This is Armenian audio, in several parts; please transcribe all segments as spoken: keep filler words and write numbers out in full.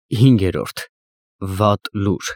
Հինգերորդ Վատ լուր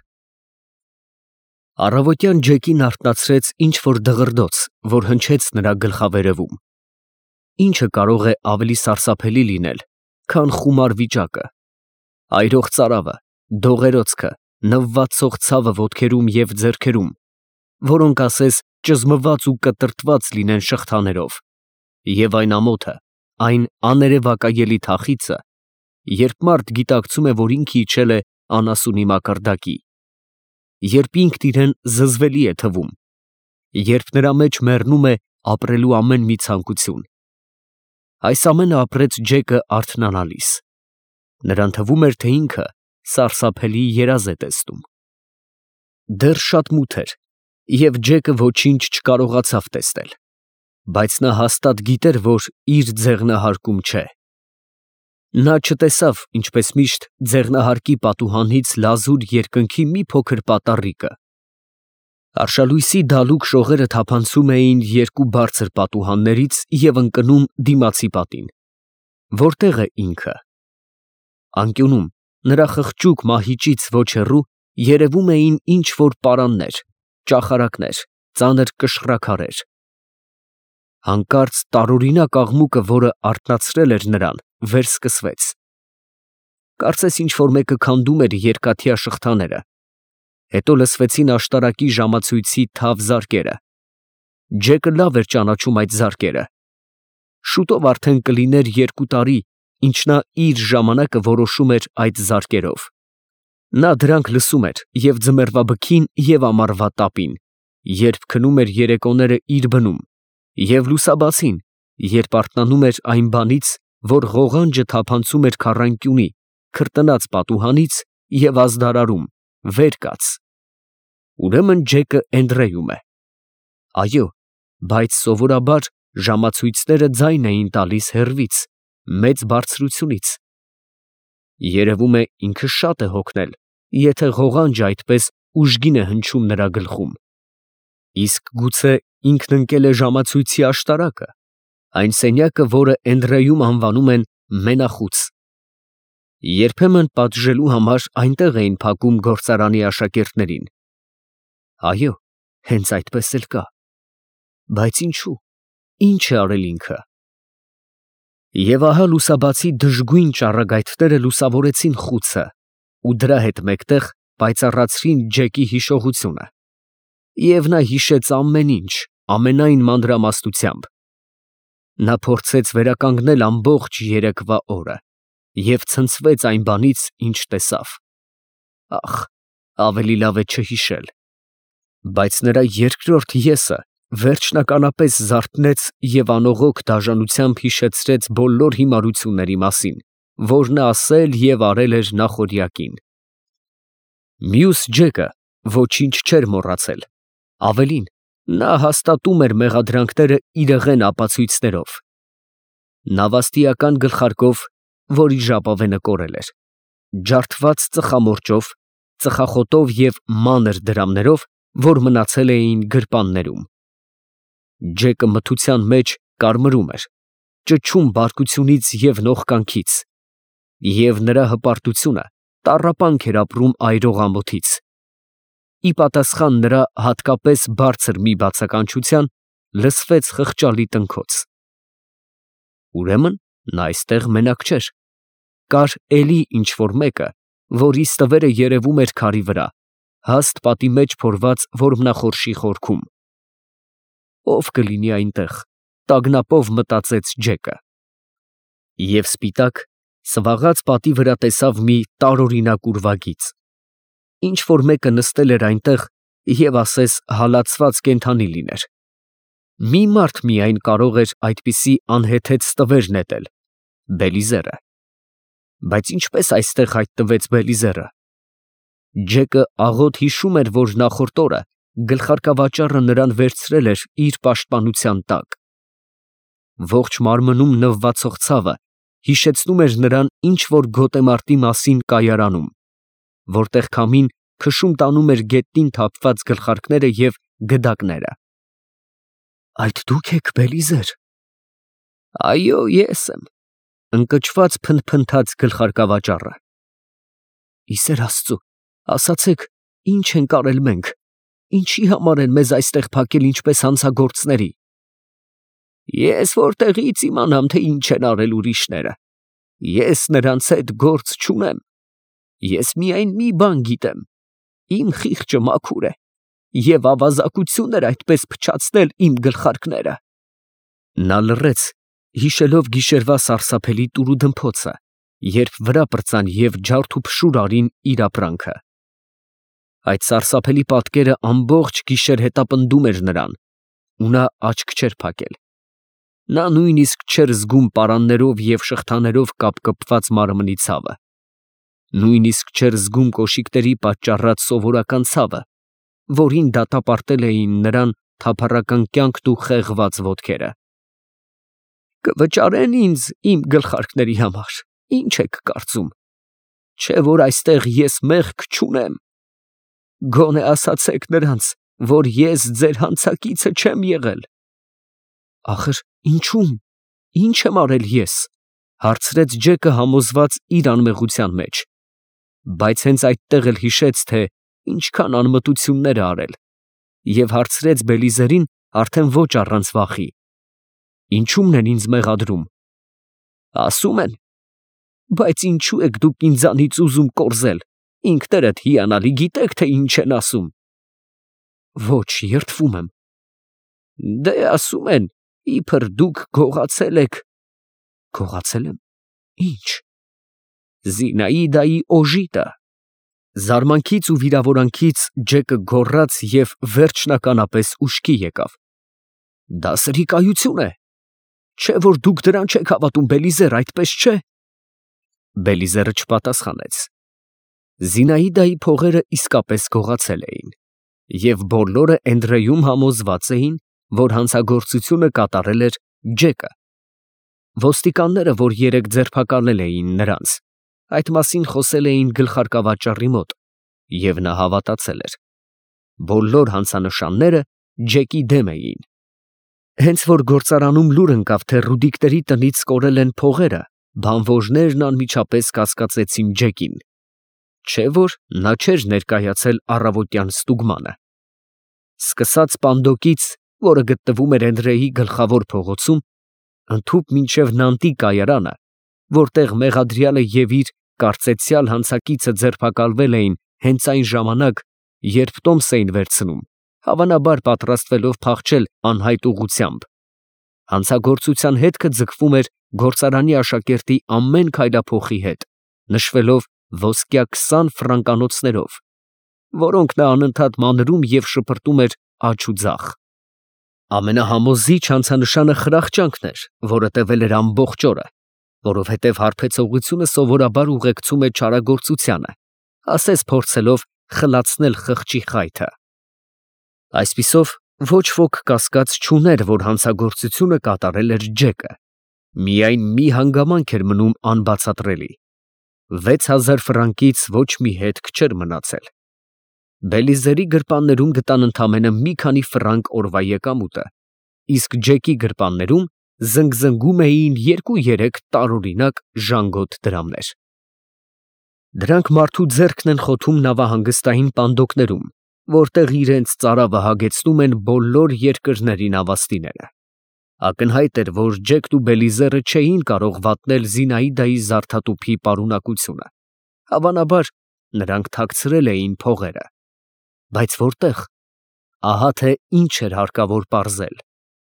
Առավոտյան Ջեկին արթնացրեց ինչ-որ դղրդոց, որ հնչեց նրա գլխավերևում։ Ինչը կարող է ավելի սարսափելի լինել, քան խումար վիճակը, այրող ծարավը, դողերոցքը, նվվացող ցավը ոտքերում և ձեռքերում, որոնք ասես ճզմված ու կտրտված լինեն շղթաներով, և այն ամոթը, այն աներևակայելի թախիծը, երբ մարդ գիտակցում է, որ ինքը իջել է անասունի մակարդակի, երբ ինքն իրեն զզվելի է թվում, երբ նրա մեջ մեռնում է ապրելու ամեն մի ցանկություն։ Այս ամենը ապրեց Ջեկը արթնանալիս։ Նրան թվում էր, թե ինքը սարսափելի երազ է տեսնում։ Դեռ շատ մութ էր, և Ջեկը ոչինչ չկարողացավ տեսնել, բայց նա հաստատ գիտեր, որ իր ձեղնահարկում չէ։ Նա չտեսավ, ինչպես միշտ, ձեղնահարկի պատուհանից լազուր երկնքի մի փոքր պատառիկը։ Արշալույսի դալուկ շողերը թափանցում էին երկու բարձր պատուհաններից և ընկնում դիմացի պատին։ Որտե՞ղ է ինքը։ Անկյունում, նրա խղճուկ մահիճից ոչ հեռու, երևում էին ինչ֊որ պարաններ, ճախարակներ, ծանր կշռաքարեր։ Հանկարծ տարօրինակ աղմուկը, որը արթնացրել էր նրան, վերսկսվեց։ Կարծես ինչ֊որ մեկը քանդում էր երկաթյա շղթաները, հետո լսվեցին աշտարակի ժամացույցի թավ զարկերը։ Ջեկը լավ էր ճանաչում այդ զարկերը։ Շուտով արդեն կլիներ երկու տարի, ինչ նա իր ժամանակը որոշում էր այդ զարկերով։ Նա դրանք լսում էր և ձմեռվա բքին, և ամառվա տապին, երբ քնում էր երեկոները իր բնում, և լուսաբացին, երբ արթնանում էր այն բանից, որ ղողանջը թափանցում էր քառանկյունի, քրտնած պատուհանից և ազդարարում, վեր կաց։ Ուրեմն Ջեկը Էնդրեում է։ Այո, բայց սովորաբար ժամացույցները ձայն էին տալիս հեռվից, մեծ բարձրությունից։ Երևում է, ինքը շատ է հոգնել, եթե ղողանջը այդպես ուժգին է հնչում նրա գլխում։ Իսկ գուցե ինքն ընկել է ժամացույցի աշտարակը, այն սենյակը, որը Էնդրեում անվանում են մենախոց։ Երբեմն պատժելու համար այնտեղ էին փակում գործարանի աշակերտներին։ Այո, հենց այդպես էլ կա։ Բայց ինչու, ինչ է արել ինքը։ Եվ ահա լուսաբացի դժգույն ճառագայթները լուսավորեցին խուցը ու դրա հետ մեկտեղ պայծառացրին Ջեկի հիշողությունը։ Եվ նա հիշեց ամեն ինչ, ամենայն մանրամասնությամբ։ Նա փորձեց վերականգնել ամբողջ երեկվա օրը և ցնցվեց այն բանից, ինչ տեսավ։ Ախ, ավելի լավ է չհիշել։ Բայց նրա երկրորդ «ես»-ը վերջնականապես զարթնեց և անողոք դաժանությամբ հիշեցրեց բոլոր հիմարությունների մասին, որ նա ասել և արել էր նախօրյակին։ Մյուս Ջեկը ոչինչ չէր մոռացել, ավելին, նա հաստատում էր մեղադրանքները իրեղեն ապացույցներով։ Նավաստիական գլխարկով, որի ժապավենը կորել էր, ջարդված ծխամորճով, ծխախոտով և մանր դրամներով, որ մնացել էին գրպաններում։ Ջեկը մթության մեջ կարմրում էր, ճչում բարկությունից և նողկանքից, և նրա հպարտությունը տառապանք էր ապրում այրող ամոթից։ Ի պատասխան նրա հատկապես բարձր մի բացականչության լսվեց խղճալի տնքոց։ Ուրեմն նա այստեղ մենակ չէր։ Կար էլի ինչ֊որ մեկը, որի ստվերը երևում էր քարի վրա, հաստ պատի մեջ փորված որմնախորշի խորքում։ Ո՞վ կլինի այնտեղ, տագնապով մտածեց Ջեկը։ Եվ սպիտակ, սվաղած պատի վրա տեսավ մի տարօրինակ ուրվագիծ։ Ինչ֊որ մեկը նստել էր այնտեղ և ասես հալածված կենդանի լիներ։ Մի մարդ միայն կարող էր այդպիսի անհեթեթ ստվեր նետել՝ Բելիզերը։ Բայց ինչպես այստեղ հայտնվեց Բելիզերը։ Ջեկը աղոտ հիշում էր, որ նախորդ օրը գլխարկավաճառը նրան վերցրել էր իր պաշտպանության տակ։ Ողջ մարմնում նվվացող ցավը հիշեցնում էր նրան ինչ֊որ գոտեմարտի մասին կայարանում, որտեղ քամին քշում տանում էր գետնին թափված գլխարկները և գդակները։ Այդ դու՞ք եք, Բելիզեր։ Այո, ես եմ, ընկճված փնթփնթաց գլխարկավաճառը։ Իսեր Աստծո, ասացեք, ինչ ենք արել մենք, ինչի համար են մեզ այստեղ փակել ինչպես հանցագործների։ Ես որտեղից իմանամ, թե ինչ են արել ուրիշները։ Ես նրանց հետ գործ չունեմ։ Ես միայն մի բան գիտեմ. իմ խիղճը մաքուր է, և ավազակություն էր այդպես փչացնել իմ գլխարկները։ Նա լռեց, հիշելով գիշերվա սարսափելի տուրուդմփոցը, երբ վրա պրծան և ջարդ ու փշուր արին իր ապրանքը։ Այդ սարսափելի պատկերը ամբողջ գիշեր հետապնդում էր նրան, ու նա աչք չէր փակել։ Նա նույնիսկ չէր զգում պարաններով և շղթաներով կապկպված մարմնի ցավը։ Նույնիսկ չէր զգում կոշիկների պատճառած սովորական ցավը, որին դատապարտել էին նրան թափառական կյանքն ու խեղված ոտքերը։ Կվճարեն ինձ իմ գլխարկների համար, ի՞նչ եք կարծում, չէ՞ որ այստեղ ես մեղք չունեմ։ Գոնե ասացեք նրանց, որ ես ձեր հանցակիցը չեմ եղել։ Ախր ինչու՞մ, ի՞նչ եմ արել ես, հարցրեց Ջեկը համոզված իր անմեղության մեջ, բայց հենց այդտեղ էլ հիշեց, թե ինչքան անմտություններ է արել, և հարցրեց Բելիզերին արդեն ոչ առանց վախի. Ինչու՞մն են ինձ մեղադրում։ Ասում են, բայց ինչու եք դուք ինձանից ուզում կորզել, ինքներդ հիանալի գիտեք, թե ինչ են ասում։ Ոչ, երդվում եմ։ Դե ասում են, իբր դուք գողացել եք։ Գողացել եմ, ի՞նչ։ Զինաիդայի օժիտը։ Զարմանքից ու վիրավորանքից Ջեկը գոռաց և վերջնականապես ուշքի եկավ։ Դա սրիկայություն է։ Չէ՞ որ դուք դրան չեք հավատում, Բելիզեր, այդպես չէ։ Բելիզերը չպատասխանեց։ Զինաիդայի փողերը իսկապես գողացել էին, և բոլորը Էնդրեյում համոզված էին, որ հանցագործությունը կատարել էր Ջեկը։ Ոստիկանները, որ երեկ ձերբակալել էին նրանց, այդ մասին խոսել էին գլխարկավաճառի մոտ, և նա հավատացել էր։ Բոլոր հանցանշանները Ջեկի դեմ էին։ Հենց որ գործարանում լուր ընկավ, թե Ռուդիկների տնից կորել են փողերը, բանվոժներն անմիջապես կասկածեցին Ջեկին, չէ՞ որ նա չէր ներկայացել առավոտյան ստուգմանը։ Սկսած Պանդոկից, որը գտնվում էր Էնդրեյի գլխավոր փողոցում, ընդհուպ մինչև Նանտի կայարանը, որտեղ մեղադրյալը և իր կարծեցյալ հանցակիցը ձերբակալվել էին հենց այն ժամանակ, երբ տոմս էին վերցնում, հավանաբար պատրաստվելով փախչել անհայտ ուղղությամբ, հանցագործության հետքը ձգվում էր գործարանի աշակերտի ամեն քայլափոխի հետ, նշվելով ոսկյա քսան ֆրանկանոցներով, որոնք նա անընդհատ մանրում և շպրտում էր աջ ու ձախ։ Ամենահամոզիչ հանցանշանը խրախճանքն էր, որը տևել էր ամբողջ օրը, որովհետև հարբեցողությունը սովորաբար ուղեկցում է չարագործությանը, ասես փորձելով խլացնել խղճի խայթը։ Այսպիսով, ոչ ոք կասկած չուներ, որ հանցագործությունը կատարել էր Ջեկը, միայն մի հանգամանք էր մնում անբացատրելի. վեց հազար ֆրանկից ոչ մի հետք չէր մնացել։ Բելիզերի գրպաններում գտան ընդամենը մի քանի ֆրանկ օրվա եկամուտը, իսկ Ջեկի գրպաններում զնգզնգում էին երկու֊երեք տարօրինակ ժանգոտ դրամներ։ Դրանք մարդու ձեռքն են խոթում նավահանգստային պանդոկներում, որտեղ իրենց ծարավը հագեցնում են բոլոր երկրների նավաստիները։ Ակնհայտ էր, որ Ջեկն ու Բելիզերը չէին կարող վատնել Զինաիդայի զարդատուփի պարունակությունը, հավանաբար նրանք թաքցրել էին փողերը, բայց որտեղ, ահա թե ինչ էր հարկավոր պարզել։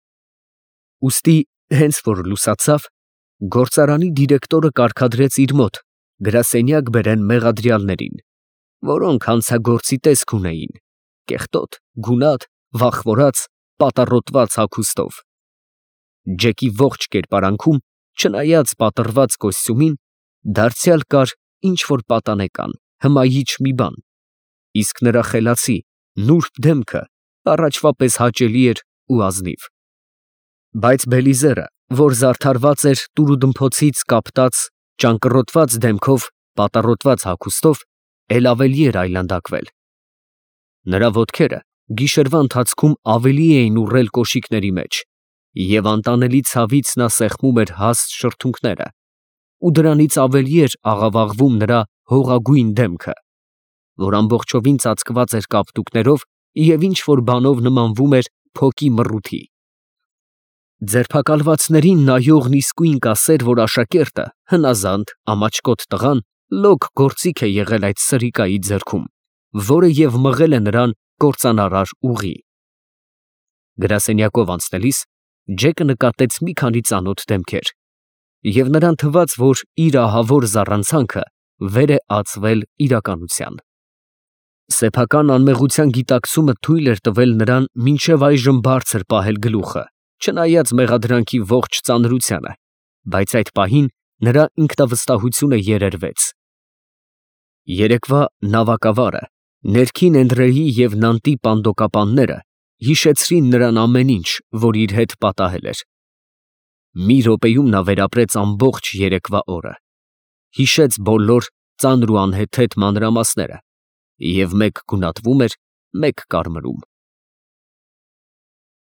Ուստի հենց որ լուսացավ, գործարանի դիրեկտորը կարգադրեց իր մոտ գրասենյակ բերեն մեղադրյալներին, որոնք հանցագործի տեսք ունեին, կեղտոտ, գունատ, վախվորած, պատառոտված հագուստով։ Ջեկի ողջ կերպարանքում, չնայած պատռված կոստյումին, դարձյալ կար ինչ֊որ պատանեկան, հմայիչ մի բան, իսկ նրա խելացի, նուրբ դեմքը առաջվա պես հաճելի էր ու ազնիվ։ Բայց Բելիզերը, որ զարդարված էր տուրուդմփոցից կապտած, ճանկռոտված դեմքով, պատառոտված հագուստով, էլ ավելի էր այլանդակվել։ Նրա ոտքերը գիշերվա ընթացքում ավելի էին ուռել կոշիկների մեջ, և անտանելի ցավից նա սեղմում էր հաստ շրթունքները, ու դրանից ավելի էր աղավաղվում նրա հողագույն դեմքը, որ ամբողջովին ծածկված էր կապտուկներով և ինչ-որ բանով նմանվում էր փոկի մռութի։ Ձերբակալվածներին նայողն իսկույն կասեր, որ աշակերտը, հնազանդ, ամաչկոտ տղան, լոկ գործիք է եղել այդ սրիկայի ձեռքում, որը և մղել է նրան կործանարար ուղի։ Գրասենյակով անցնելիս Ջեկը նկատեց մի քանի ծանոթ դեմքեր, և նրան թվաց, որ իր ահավոր զառանցանքը վեր է ածվել իրականության։ Սեփական անմեղության գիտակցումը թույլ էր տվել նրան մինչև այժմ բարձր պահել գլուխը, չնայած մեղադրանքի ողջ ծանրությանը, բայց այդ պահին նրա ինքնավստահությունը երերվեց։ Երեկվա նավակավարը, ներքին Էնդրեի և Նանտի պանդոկապանները հիշեցրին նրան ամեն ինչ, որ իր հետ պատահել էր։ Մի րոպեում նա վերապրեց ամբողջ երեկվա օրը, հիշեց բոլոր ծանր ու անհեթեթ մանրամասները և մեկ գունատվում էր, մեկ կարմրում։